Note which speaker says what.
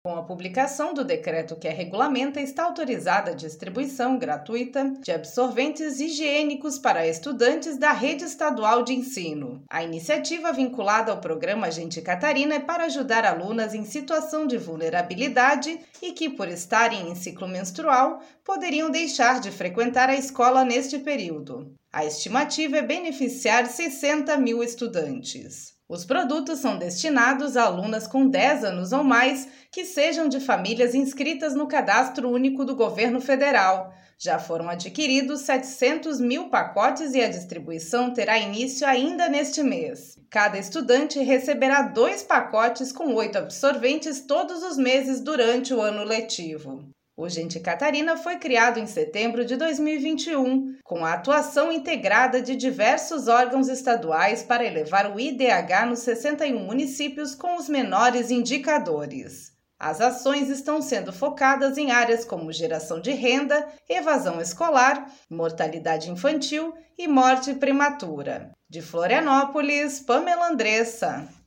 Speaker 1: Com a publicação do decreto que a regulamenta, está autorizada a distribuição gratuita de absorventes higiênicos para estudantes da rede estadual de ensino. A iniciativa vinculada ao programa Gente Catarina é para ajudar alunas em situação de vulnerabilidade e que, por estarem em ciclo menstrual, poderiam deixar de frequentar a escola neste período. A estimativa é beneficiar 60 mil estudantes. Os produtos são destinados a alunas com 10 anos ou mais que sejam de famílias inscritas no Cadastro Único do Governo Federal. Já foram adquiridos 700 mil pacotes e a distribuição terá início ainda neste mês. Cada estudante receberá 2 pacotes com 8 absorventes todos os meses durante o ano letivo. O Gente Catarina foi criado em setembro de 2021, com a atuação integrada de diversos órgãos estaduais para elevar o IDH nos 61 municípios com os menores indicadores. As ações estão sendo focadas em áreas como geração de renda, evasão escolar, mortalidade infantil e morte prematura. De Florianópolis, Pamela Andressa.